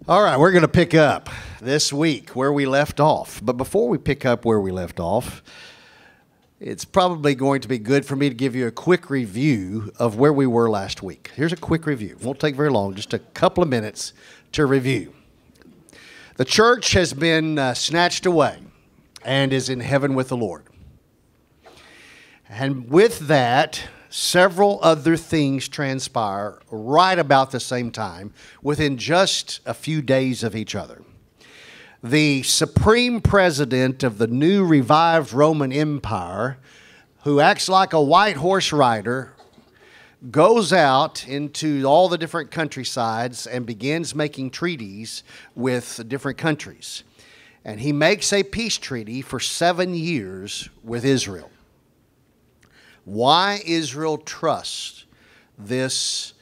All right, we're going to pick up this week where we left off. But before we pick up where we left off, it's probably going to be good for me to give you a quick review of where we were last week. Here's a quick review. It won't take very long, just a couple of minutes to review. The church has been snatched away and is in heaven with the Lord. And with that, several other things transpire right about the same time, within just a few days of each other. The supreme president of the new revived Roman Empire, who acts like a white horse rider, goes out into all the different countrysides and begins making treaties with different countries. And he makes a peace treaty for 7 years with Israel. Why Israel trusts this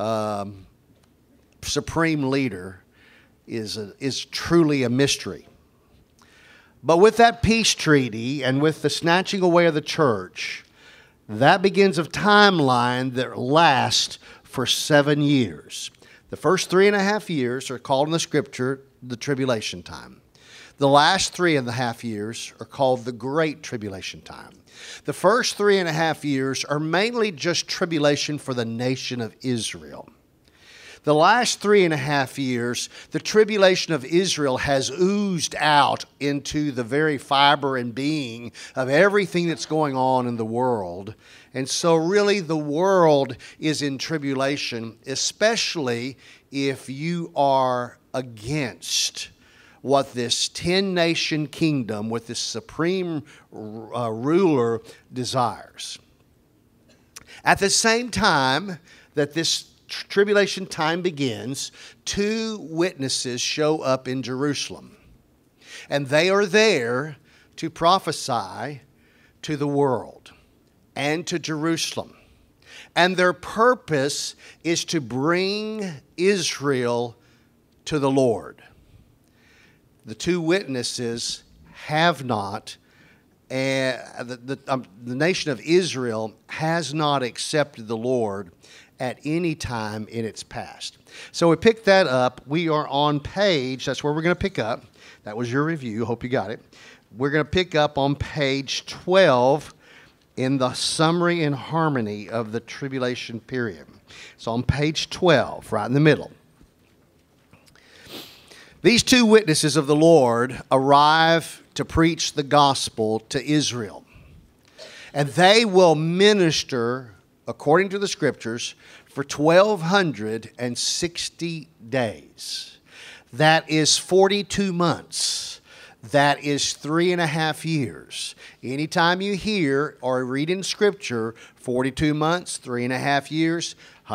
supreme leader is truly a mystery. But with that peace treaty and with the snatching away of the church, that begins a timeline that lasts for 7 years. The first 3.5 years are called in the scripture the tribulation time. The last 3.5 years are called the Great Tribulation time. The first 3.5 years are mainly just tribulation for the nation of Israel. The last 3.5 years, the tribulation of Israel has oozed out into the very fiber and being of everything that's going on in the world. And so really the world is in tribulation, especially if you are against what this 10-nation kingdom with this supreme ruler desires. At the same time that this tribulation time begins, 2 witnesses show up in Jerusalem. And they are there to prophesy to the world and to Jerusalem. And their purpose is to bring Israel to the Lord. The 2 witnesses have not, the nation of Israel has not accepted the Lord at any time in its past. So we picked that up. We are on page, that's where we're going to pick up. That was your review. Hope you got it. We're going to pick up on page 12 in the summary and harmony of the tribulation period. So on page 12, right in the middle. These 2 witnesses of the Lord arrive to preach the gospel to Israel. And they will minister, according to the scriptures, for 1,260 days. That is 42 months. That is 3.5 years. Anytime you hear or read in scripture 42 months, 3.5 years,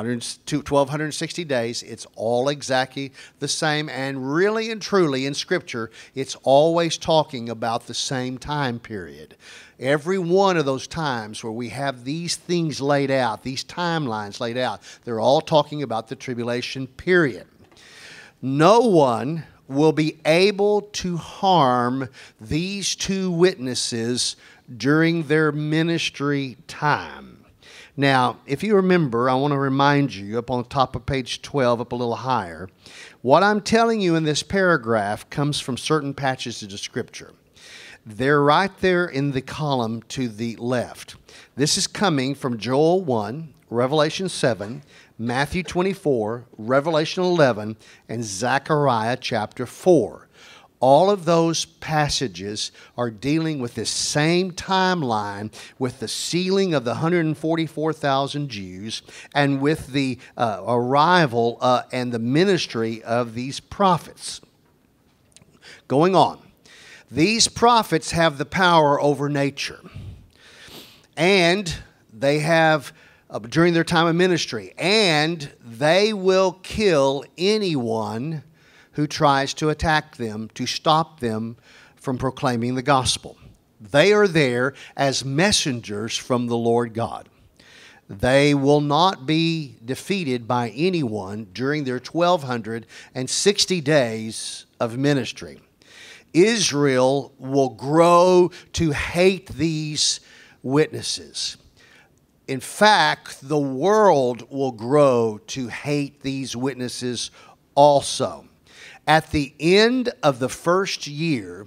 1,260 days, it's all exactly the same. And really and truly in scripture, it's always talking about the same time period. Every one of those times where we have these things laid out, these timelines laid out, they're all talking about the tribulation period. No one will be able to harm these 2 witnesses during their ministry time. Now, if you remember, I want to remind you up on the top of page 12, up a little higher, what I'm telling you in this paragraph comes from certain passages of Scripture. They're right there in the column to the left. This is coming from Joel 1, Revelation 7, Matthew 24, Revelation 11, and Zechariah chapter 4. All of those passages are dealing with this same timeline, with the sealing of the 144,000 Jews and with the arrival and the ministry of these prophets. Going on. These prophets have the power over nature. And they have, during their time of ministry, and they will kill anyone who tries to attack them, to stop them from proclaiming the gospel. They are there as messengers from the Lord God. They will not be defeated by anyone during their 1,260 days of ministry. Israel will grow to hate these witnesses. In fact, the world will grow to hate these witnesses also. At the end of the first year,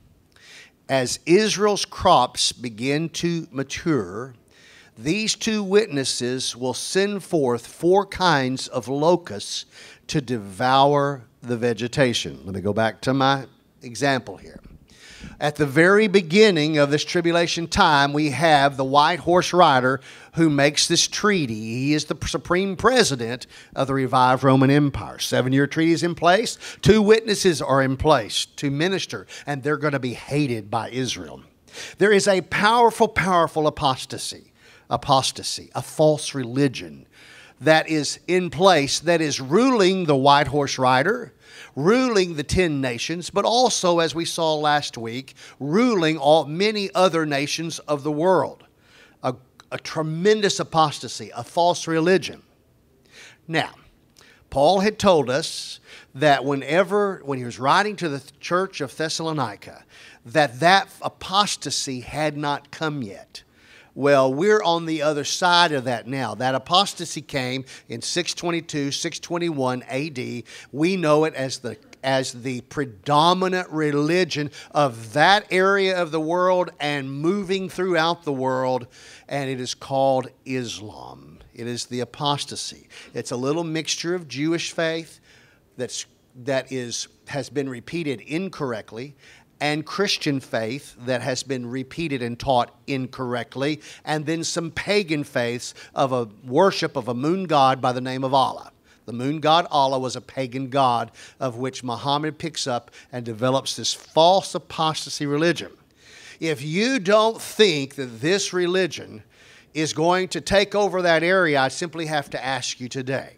as Israel's crops begin to mature, these two witnesses will send forth 4 kinds of locusts to devour the vegetation. Let me go back to my example here. At the very beginning of this tribulation time, we have the white horse rider who makes this treaty. He is the supreme president of the revived Roman Empire. 7-year treaty is in place. 2 witnesses are in place to minister, and they're going to be hated by Israel. There is a powerful, powerful apostasy, a false religion that is in place, that is ruling the white horse rider, ruling the 10 nations, but also, as we saw last week, ruling many other nations of the world. A tremendous apostasy, a false religion. Now, Paul had told us that when he was writing to the church of Thessalonica, that apostasy had not come yet. Well, we're on the other side of that now. That apostasy came in 622, 621 AD. We know it as the predominant religion of that area of the world and moving throughout the world, and it is called Islam. It is the apostasy. It's a little mixture of Jewish faith that has been repeated incorrectly, and Christian faith that has been repeated and taught incorrectly, and then some pagan faiths of a worship of a moon god by the name of Allah. The moon god Allah was a pagan god of which Muhammad picks up and develops this false apostasy religion. If you don't think that this religion is going to take over that area, I simply have to ask you today.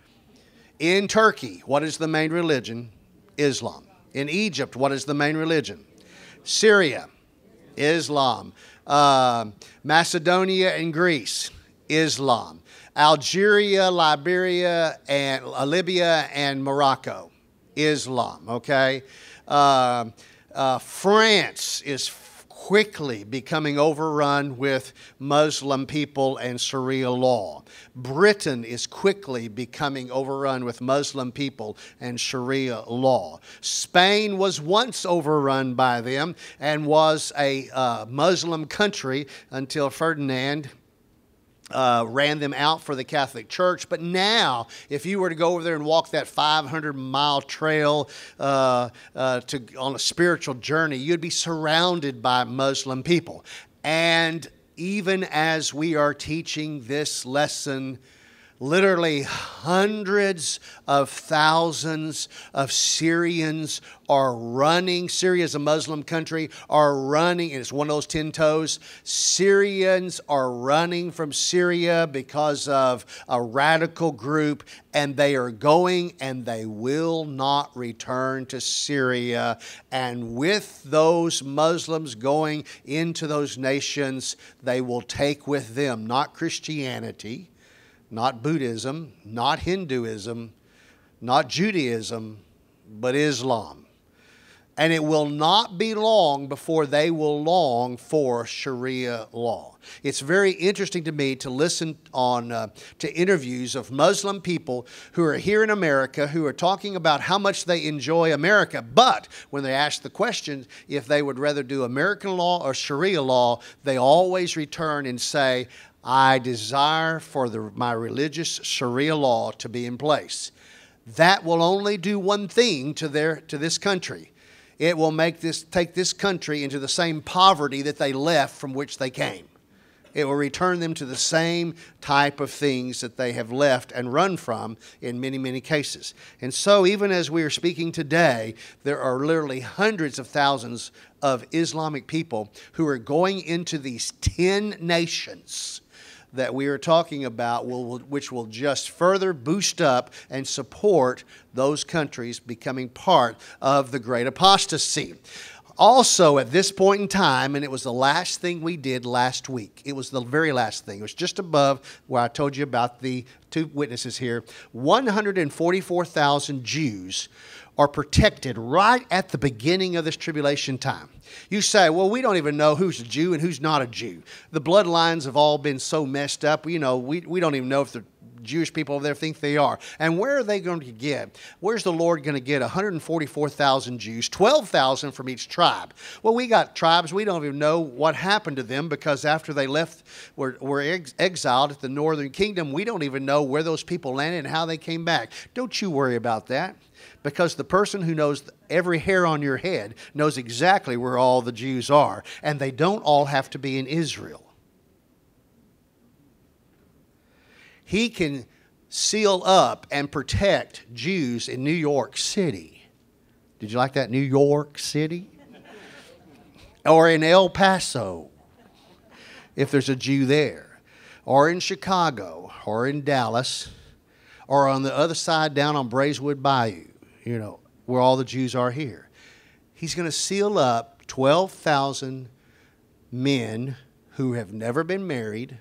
In Turkey, what is the main religion? Islam. In Egypt, what is the main religion? Syria, Islam. Macedonia and Greece, Islam. Algeria, Liberia, and Libya and Morocco, Islam. Okay, France is quickly becoming overrun with Muslim people and Sharia law. Britain is quickly becoming overrun with Muslim people and Sharia law. Spain was once overrun by them and was a Muslim country until Ferdinand ran them out for the Catholic Church. But now, if you were to go over there and walk that 500-mile trail on a spiritual journey, you'd be surrounded by Muslim people. And even as we are teaching this lesson, literally hundreds of thousands of Syrians are running. Syria is a Muslim country, are running, and it's one of those 10 toes. Syrians are running from Syria because of a radical group, and they are going and they will not return to Syria. And with those Muslims going into those nations, they will take with them not Christianity, not Buddhism, not Hinduism, not Judaism, but Islam. And it will not be long before they will long for Sharia law. It's very interesting to me to listen to interviews of Muslim people who are here in America who are talking about how much they enjoy America. But when they ask the question if they would rather do American law or Sharia law, they always return and say, I desire for my religious Sharia law to be in place. That will only do one thing to this country. It will take this country into the same poverty that they left from which they came. It will return them to the same type of things that they have left and run from in many, many cases. And so even as we are speaking today, there are literally hundreds of thousands of Islamic people who are going into these 10 nations that we are talking about, which will just further boost up and support those countries becoming part of the great apostasy. Also, at this point in time, and it was the last thing we did last week. It was the very last thing. It was just above where I told you about the 2 witnesses here. 144,000 Jews are protected right at the beginning of this tribulation time. You say, well, we don't even know who's a Jew and who's not a Jew. The bloodlines have all been so messed up. You know, we don't even know if Jewish people over there think they are. And where are they going to get? Where's the Lord going to get 144,000 Jews, 12,000 from each tribe? Well, we got tribes, we don't even know what happened to them, because after they left, were exiled at the northern kingdom, we don't even know where those people landed and how they came back. Don't you worry about that, because the person who knows every hair on your head knows exactly where all the Jews are, and they don't all have to be in Israel. He can seal up and protect Jews in New York City. Did you like that? New York City? Or in El Paso, if there's a Jew there. Or in Chicago, or in Dallas, or on the other side down on Braeswood Bayou, you know, where all the Jews are here. He's going to seal up 12,000 men who have never been married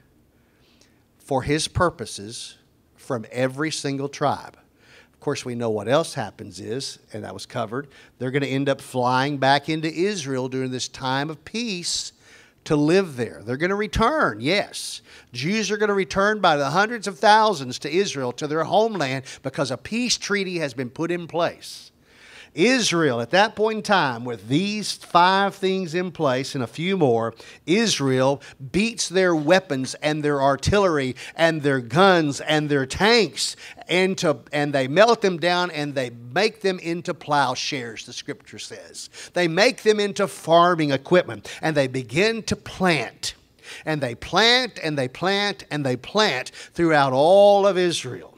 for his purposes from every single tribe. Of course, we know what else happens is, and that was covered, they're going to end up flying back into Israel during this time of peace to live there. They're going to return, yes. Jews are going to return by the hundreds of thousands to Israel, to their homeland, because a peace treaty has been put in place. Israel, at that point in time, with these 5 things in place and a few more, Israel beats their weapons and their artillery and their guns and their tanks and they melt them down and they make them into plowshares, the scripture says. They make them into farming equipment and they begin to plant. And they plant and they plant and they plant throughout all of Israel.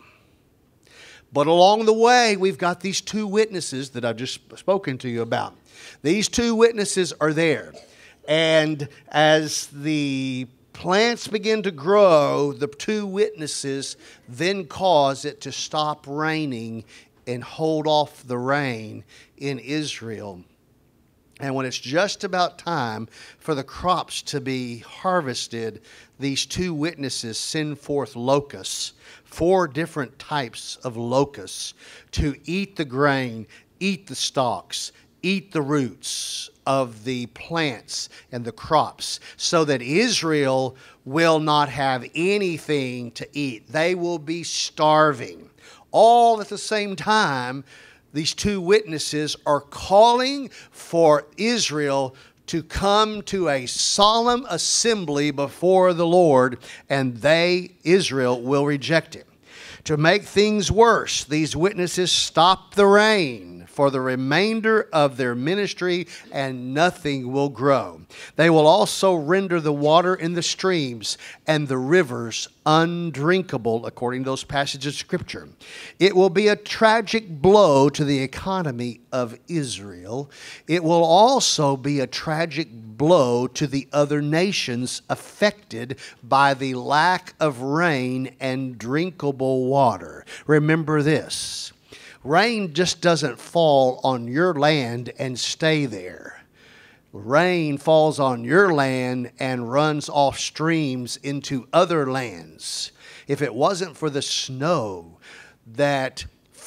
But along the way, we've got these 2 witnesses that I've just spoken to you about. These 2 witnesses are there. And as the plants begin to grow, the 2 witnesses then cause it to stop raining and hold off the rain in Israel. And when it's just about time for the crops to be harvested, these 2 witnesses send forth locusts, 4 different types of locusts, to eat the grain, eat the stalks, eat the roots of the plants and the crops, so that Israel will not have anything to eat. They will be starving. All at the same time, these 2 witnesses are calling for Israel to come to a solemn assembly before the Lord, and Israel, will reject him. To make things worse, these witnesses stop the rain for the remainder of their ministry, and nothing will grow. They will also render the water in the streams and the rivers undrinkable, according to those passages of Scripture. It will be a tragic blow to the economy of Israel. It will also be a tragic blow to the other nations affected by the lack of rain and drinkable water. Remember this. Rain just doesn't fall on your land and stay there. Rain falls on your land and runs off streams into other lands. If it wasn't for the snow that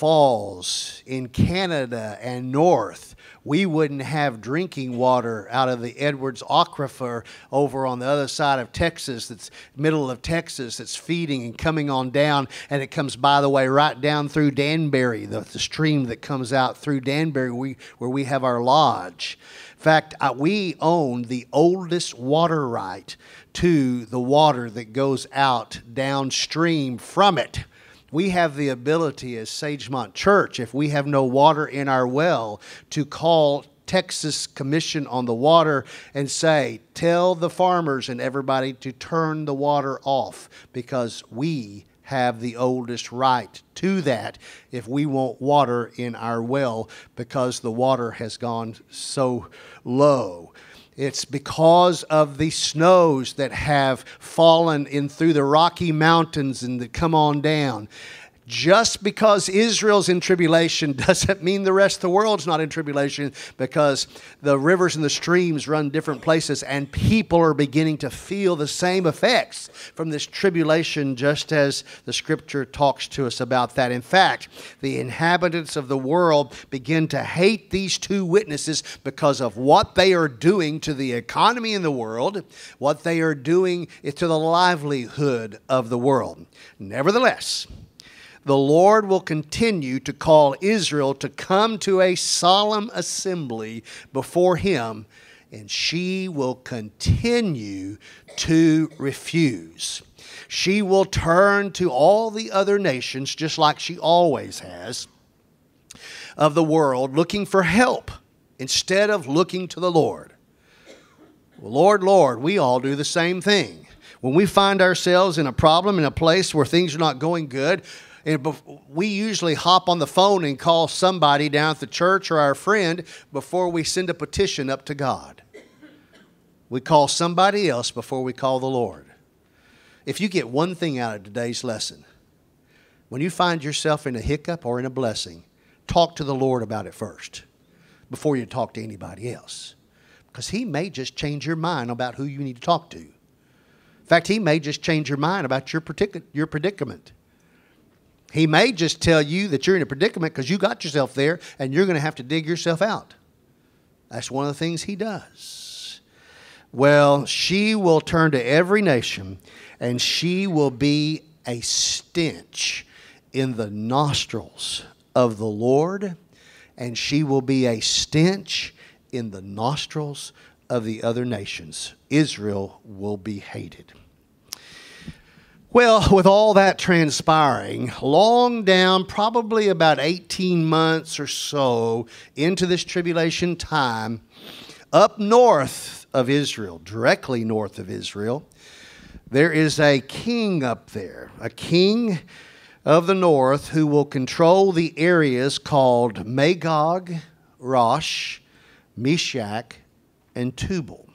falls in Canada and north, we wouldn't have drinking water out of the Edwards Aquifer over on the other side of Texas, that's middle of Texas, that's feeding and coming on down. And it comes, by the way, right down through Danbury, the stream that comes out through Danbury where we have our lodge. In fact, we own the oldest water right to the water that goes out downstream from it. We have the ability as Sagemont Church, if we have no water in our well, to call Texas Commission on the Water and say, tell the farmers and everybody to turn the water off, because we have the oldest right to that if we want water in our well, because the water has gone so low. It's because of the snows that have fallen in through the Rocky Mountains and that come on down. Just because Israel's in tribulation doesn't mean the rest of the world's not in tribulation, because the rivers and the streams run different places and people are beginning to feel the same effects from this tribulation, just as the Scripture talks to us about that. In fact, the inhabitants of the world begin to hate these two witnesses because of what they are doing to the economy in the world, what they are doing to the livelihood of the world. Nevertheless, the Lord will continue to call Israel to come to a solemn assembly before Him, and she will continue to refuse. She will turn to all the other nations, just like she always has, of the world, looking for help instead of looking to the Lord. Well, Lord, Lord, we all do the same thing. When we find ourselves in a problem, in a place where things are not going good, and we usually hop on the phone and call somebody down at the church or our friend before we send a petition up to God. We call somebody else before we call the Lord. If you get one thing out of today's lesson, when you find yourself in a hiccup or in a blessing, talk to the Lord about it first before you talk to anybody else. Because He may just change your mind about who you need to talk to. In fact, He may just change your mind about your predicament. He may just tell you that you're in a predicament because you got yourself there and you're going to have to dig yourself out. That's one of the things He does. Well, she will turn to every nation, and she will be a stench in the nostrils of the Lord, and she will be a stench in the nostrils of the other nations. Israel will be hated. Well, with all that transpiring, long down, probably about 18 months or so into this tribulation time, up north of Israel, directly north of Israel, there is a king up there, a king of the north who will control the areas called Magog, Rosh, Meshach, and Tubal.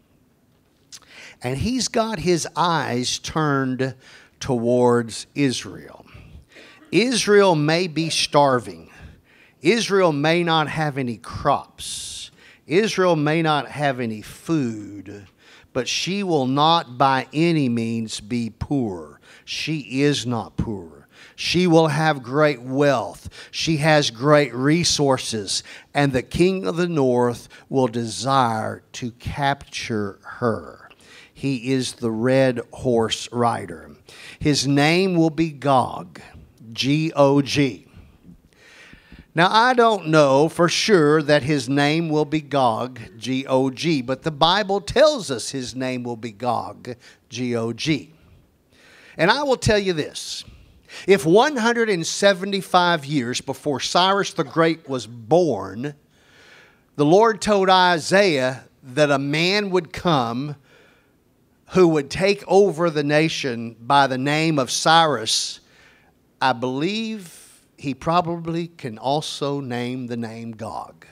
And he's got his eyes turned towards Israel. Israel may be starving. Israel may not have any crops. Israel may not have any food. But she will not by any means be poor. She is not poor. She will have great wealth. She has great resources. And the king of the north will desire to capture her. He is the red horse rider. His name will be Gog, G-O-G. Now, I don't know for sure that his name will be Gog, G-O-G, but the Bible tells us his name will be Gog, G-O-G. And I will tell you this. If 175 years before Cyrus the Great was born, the Lord told Isaiah that a man would come who would take over the nation by the name of Cyrus, I believe he probably can also name the name Gog.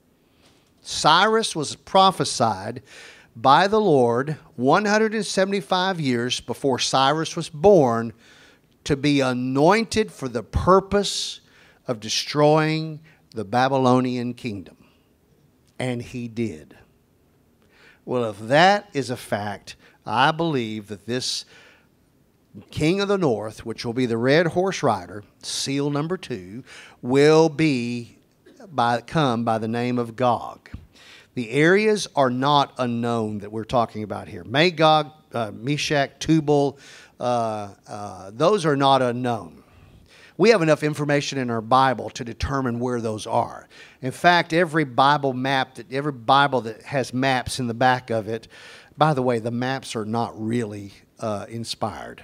Cyrus was prophesied by the Lord 175 years before Cyrus was born to be anointed for the purpose of destroying the Babylonian kingdom. And he did. Well, if that is a fact, I believe that this king of the north, which will be the red horse rider, seal number 2, will come by the name of Gog. The areas are not unknown that we're talking about here. Magog, Meshach, Tubal, those are not unknown. We have enough information in our Bible to determine where those are. In fact, every Bible that has maps in the back of it, by the way, the maps are not really inspired.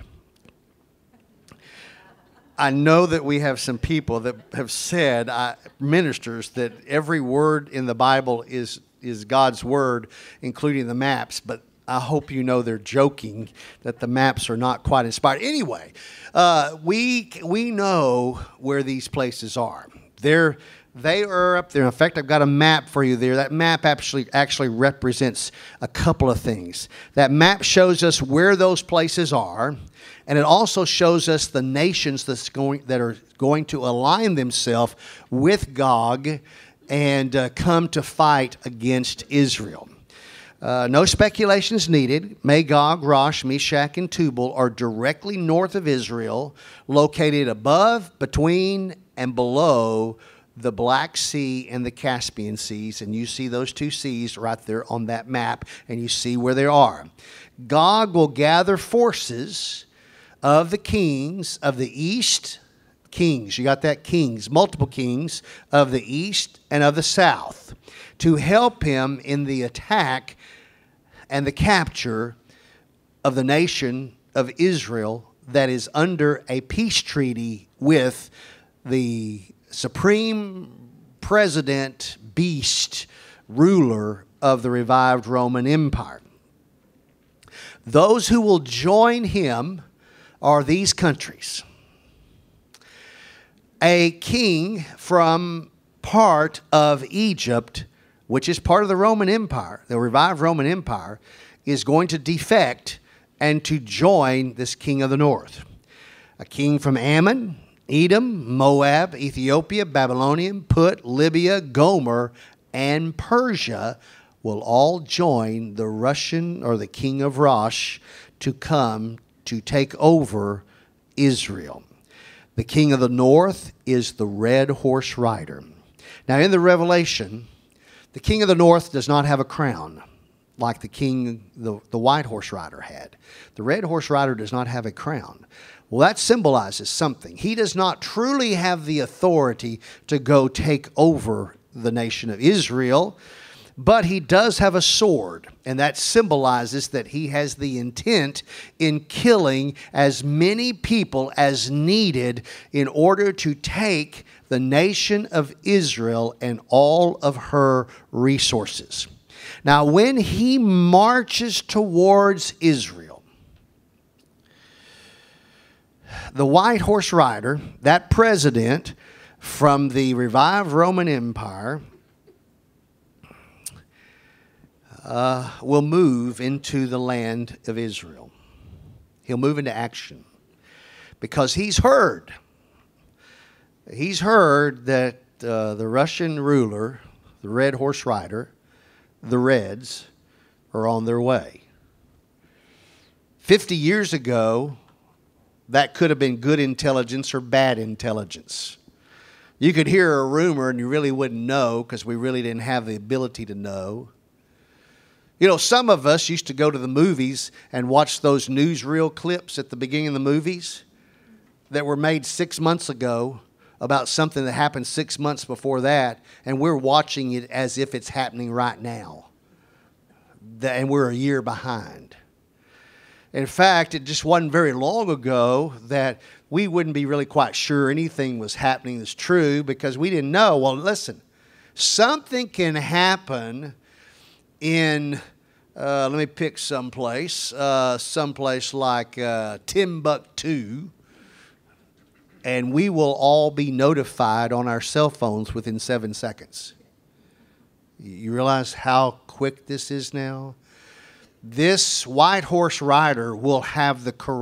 I know that we have some people that have said, ministers, that every word in the Bible is God's word, including the maps, but I hope you know they're joking, that the maps are not quite inspired. Anyway, we know where these places are. They're They are up there. In fact, I've got a map for you there. That map actually represents a couple of things. That map shows us where those places are, and it also shows us the nations that are going to align themselves with Gog and come to fight against Israel. No speculation is needed. Magog, Rosh, Meshach, and Tubal are directly north of Israel, located above, between, and below the Black Sea and the Caspian Seas. And you see those two seas right there on that map, and you see where they are. Gog will gather forces of the kings of the east, kings, you got that, kings, multiple kings of the east and of the south, to help him in the attack and the capture of the nation of Israel that is under a peace treaty with the supreme president, beast, ruler of the revived Roman Empire. Those who will join him are these countries. A king from part of Egypt, which is part of the Roman Empire, the revived Roman Empire, is going to defect and to join this king of the north. A king from Ammon, Edom, Moab, Ethiopia, Babylonian, Put, Libya, Gomer, and Persia will all join the Russian or the king of Rosh to come to take over Israel. The king of the north is the red horse rider. Now in the Revelation, the king of the north does not have a crown like the white horse rider had. The red horse rider does not have a crown. Well, that symbolizes something. He does not truly have the authority to go take over the nation of Israel, but he does have a sword, and that symbolizes that he has the intent in killing as many people as needed in order to take the nation of Israel and all of her resources. Now, when he marches towards Israel, the white horse rider, that president from the revived Roman Empire, will move into the land of Israel. He'll move into action because he's heard that the Russian ruler, the red horse rider, the Reds, are on their way. 50 years ago, that could have been good intelligence or bad intelligence. You could hear a rumor and you really wouldn't know because we really didn't have the ability to know. You know, some of us used to go to the movies and watch those newsreel clips at the beginning of the movies that were made 6 months ago about something that happened 6 months before that, and we're watching it as if it's happening right now. And we're a year behind. In fact, it just wasn't very long ago that we wouldn't be really quite sure anything was happening that's true because we didn't know. Well, listen, something can happen in, let me pick someplace like Timbuktu, and we will all be notified on our cell phones within 7 seconds. You realize how quick this is now? This white horse rider will have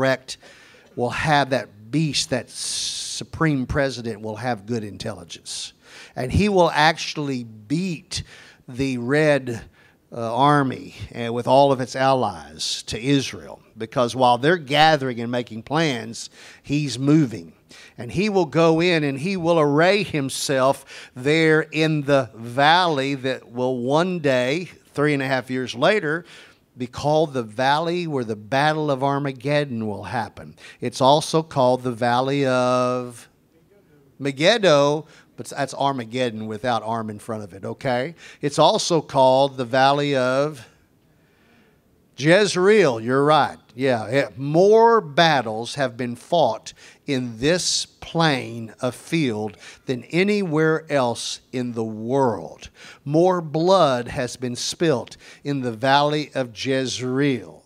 that beast, that supreme president will have good intelligence. And he will actually beat the red army with all of its allies to Israel. Because while they're gathering and making plans, he's moving. And he will go in and he will array himself there in the valley that will one day, 3.5 years later, be called the valley where the Battle of Armageddon will happen. It's also called the Valley of Megiddo, but that's Armageddon without arm in front of it, okay? It's also called the Valley of Jezreel. You're right. Yeah, more battles have been fought in this plain of field than anywhere else in the world. More blood has been spilt in the Valley of Jezreel